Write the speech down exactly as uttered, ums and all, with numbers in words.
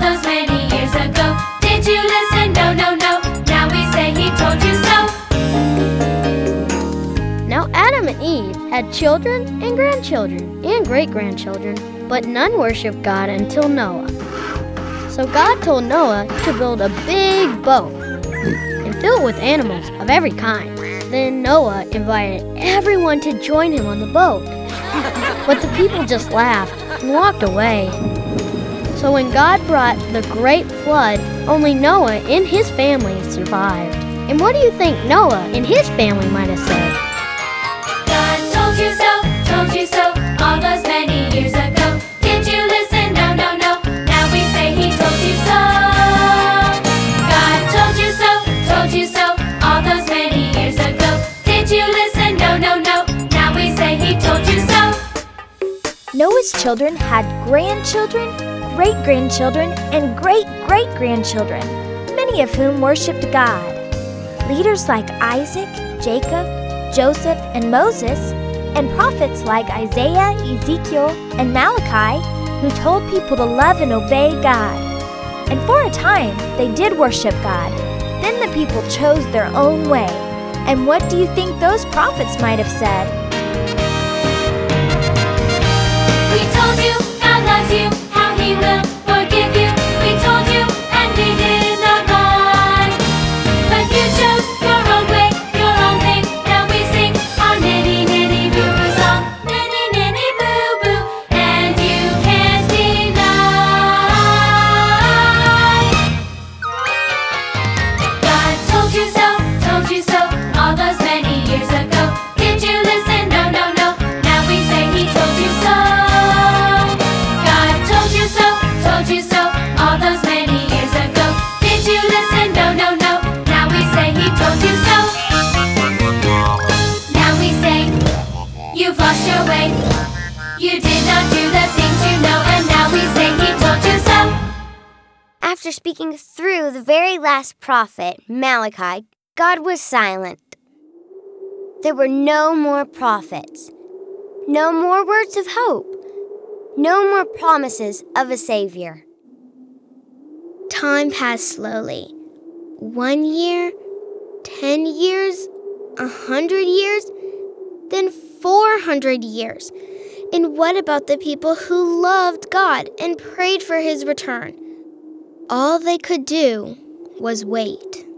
those many years ago. Did you listen? No, no, no. Now we say he told you so. Now Adam and Eve had children and grandchildren and great-grandchildren, but none worshiped God until Noah. So God told Noah to build a big boat and fill it with animals of every kind. Then Noah invited everyone to join him on the boat. But the people just laughed and walked away. So when God brought the great flood, only Noah and his family survived. And what do you think Noah and his family might have said? God told you so, told you so, all those many years ago. Did you listen? No, no, no. Now we say he told you so. God told you so, told you so, all those many years ago. Did you listen? No, no, no. Now we say he told you so. Noah's children had grandchildren, great-grandchildren, and great-great-grandchildren, many of whom worshipped God. Leaders like Isaac, Jacob, Joseph, and Moses, and prophets like Isaiah, Ezekiel, and Malachi, who told people to love and obey God. And for a time, they did worship God. Then the people chose their own way. And what do you think those prophets might have said? We told you God loves you, how he will forgive you. We told you and we did not mind. But you chose your own way, your own thing. Now we sing our nitty nitty boo boo song. Nitty nitty boo boo, and you can't deny. God told you so, told you so, all those many years ago. Did you listen? No, no, no. Now we say he told you so. God told you so, told you so, all those many years ago. Did you listen? No, no, no. Now we say he told you so. Now we say you've lost your way. You did not do the things you know, and now we say he told you so. After speaking through the very last prophet, Malachi, God was silent. There were no more prophets, no more words of hope, no more promises of a Savior. Time passed slowly. One year, ten years, a hundred years, then four hundred years. And what about the people who loved God and prayed for his return? All they could do was wait.